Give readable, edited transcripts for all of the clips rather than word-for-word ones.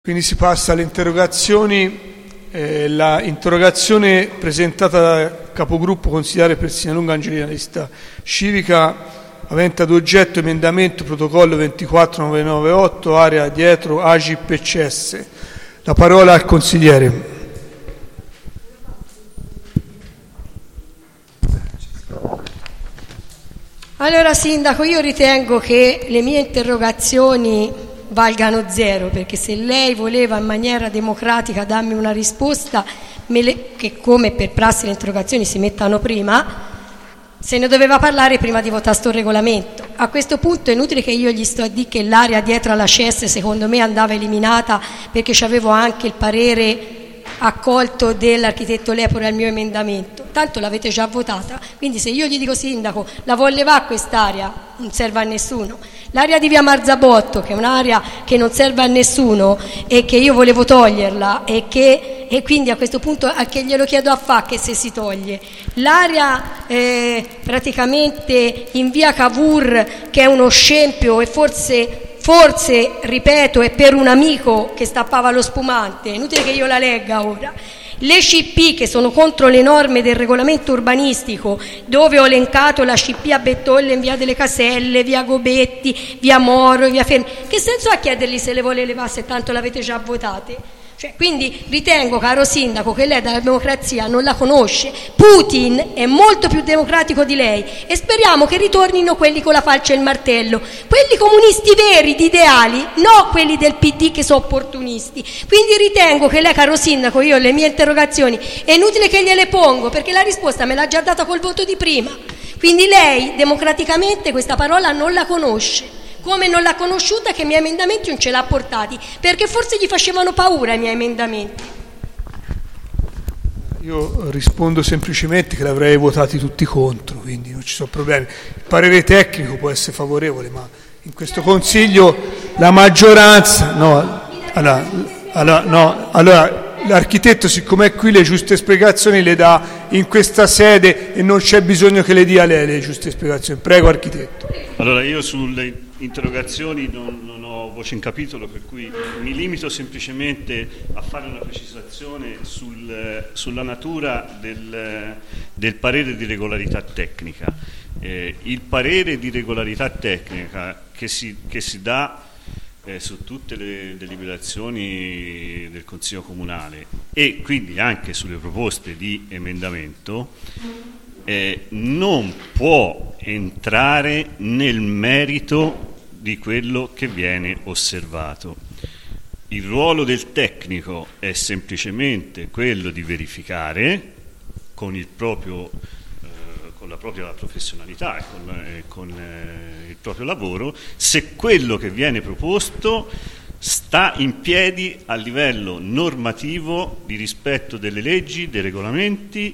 Quindi si passa alle interrogazioni. La interrogazione presentata dal capogruppo consigliere Persinalunga Angelina, lista civica, avente ad oggetto emendamento protocollo 24998, area dietro AGIP e CS. La parola al consigliere. Allora, Sindaco, io ritengo che le mie interrogazioni valgano zero, perché se lei voleva in maniera democratica darmi una risposta, che come per prassi le interrogazioni si mettano prima, se ne doveva parlare prima di votare sto regolamento. A questo punto è inutile che io gli sto a dire che l'area dietro alla CS secondo me andava eliminata, perché c'avevo anche il parere accolto dell'architetto Lepore al mio emendamento, tanto l'avete già votata, quindi se io gli dico Sindaco la vuol levare quest'area non serve a nessuno. L'area di via Marzabotto, che è un'area che non serve a nessuno e che io volevo toglierla e quindi a questo punto a che glielo chiedo a fa che se si toglie. L'area praticamente in via Cavour, che è uno scempio e forse, ripeto, è per un amico che stappava lo spumante, è inutile che io la legga ora. Le CP che sono contro le norme del regolamento urbanistico, dove ho elencato la CP a Bettolle in via delle Caselle, via Gobetti, via Moro, via Fermi, che senso ha chiedergli se le vuole levare se tanto l'avete già votate? Quindi ritengo, caro Sindaco, che lei dalla democrazia non la conosce. Putin è molto più democratico di lei e speriamo che ritornino quelli con la falce e il martello, quelli comunisti veri, di ideali, no quelli del PD che sono opportunisti. Quindi ritengo che lei, caro Sindaco, io le mie interrogazioni è inutile che gliele pongo, perché la risposta me l'ha già data col voto di prima. Quindi lei democraticamente questa parola non la conosce, come non l'ha conosciuta che i miei emendamenti non ce l'ha portati, perché forse gli facevano paura i miei emendamenti. Io rispondo semplicemente che l'avrei votati tutti contro, quindi non ci sono problemi. Il parere tecnico può essere favorevole, ma in questo Consiglio la maggioranza... Allora, l'architetto, siccome è qui, le giuste spiegazioni le dà in questa sede e non c'è bisogno che le dia lei le giuste spiegazioni. Prego, architetto. Allora, io sulle interrogazioni non ho voce in capitolo, per cui mi limito semplicemente a fare una precisazione sulla natura del parere di regolarità tecnica. Il parere di regolarità tecnica che si dà su tutte le deliberazioni del Consiglio Comunale e quindi anche sulle proposte di emendamento non può entrare nel merito di quello che viene osservato. Il ruolo del tecnico è semplicemente quello di verificare con la propria professionalità e con il proprio lavoro se quello che viene proposto sta in piedi a livello normativo di rispetto delle leggi, dei regolamenti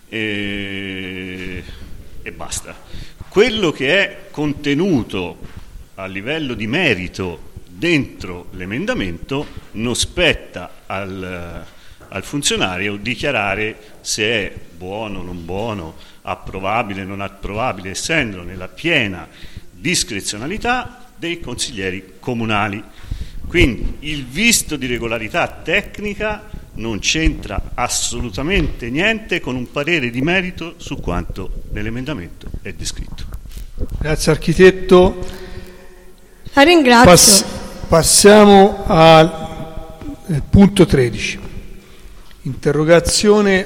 e basta. Quello che è contenuto a livello di merito dentro l'emendamento non spetta al funzionario dichiarare se è buono o non buono, approvabile o non approvabile, essendo nella piena discrezionalità dei consiglieri comunali. Quindi il visto di regolarità tecnica non c'entra assolutamente niente con un parere di merito su quanto nell'emendamento è descritto. Grazie, architetto. La ringrazio. Passiamo al punto 13. Interrogazione.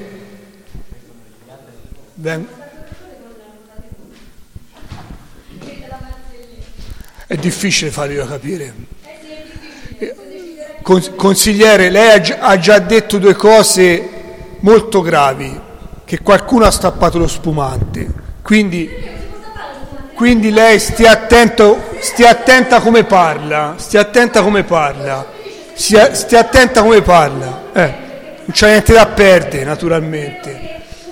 È difficile farglielo capire. Consigliere, lei ha già detto due cose molto gravi, che qualcuno ha stappato lo spumante, quindi lei stia attenta come parla, non c'è niente da perdere, naturalmente.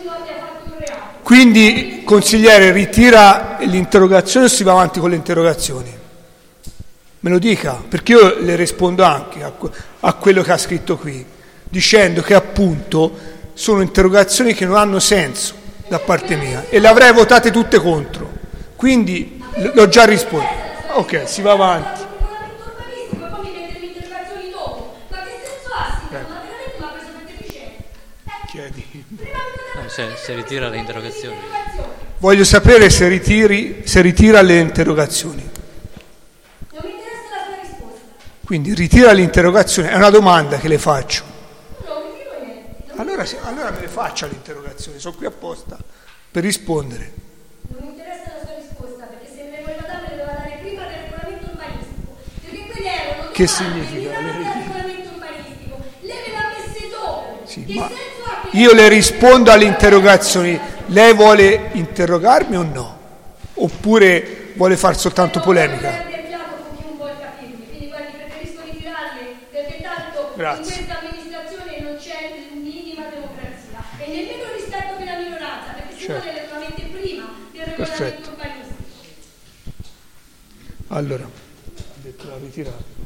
Quindi, consigliere, ritira l'interrogazione o si va avanti con le interrogazioni? Me lo dica, perché io le rispondo anche a quello che ha scritto qui, dicendo che appunto sono interrogazioni che non hanno senso da parte mia e le avrei votate tutte contro. Quindi l'ho già risposto. Ok, si va avanti. veramente mi ha preso per deficiente. Chiedi. Se ritira le interrogazioni. Voglio sapere se ritira le interrogazioni. Non mi interessa la sua risposta. Quindi ritira l'interrogazione, è una domanda che le faccio. Non ritiro niente. Allora me le faccia le interrogazioni, sono qui apposta per rispondere. Non mi interessa la sua risposta, perché se me le voleva dare, me le doveva dare prima del regolamento urbanistico. Perché quelle erano Che domande significa? mirate al regolamento urbanistico. Lei me l'ha messe dopo. Sì, Che ma senso ha che io le rispondo alle interrogazioni, lei vuole interrogarmi o no? Oppure vuole far soltanto polemica? Quindi guardi, preferisco ritirarle, perché tanto Grazie. in questa amministrazione non c'è minima democrazia e nemmeno rispetto per la minoranza, perché se Certo. no le regolamenti prima del regolamento Perfetto. urbanistico. Allora, ha detto la ritirata.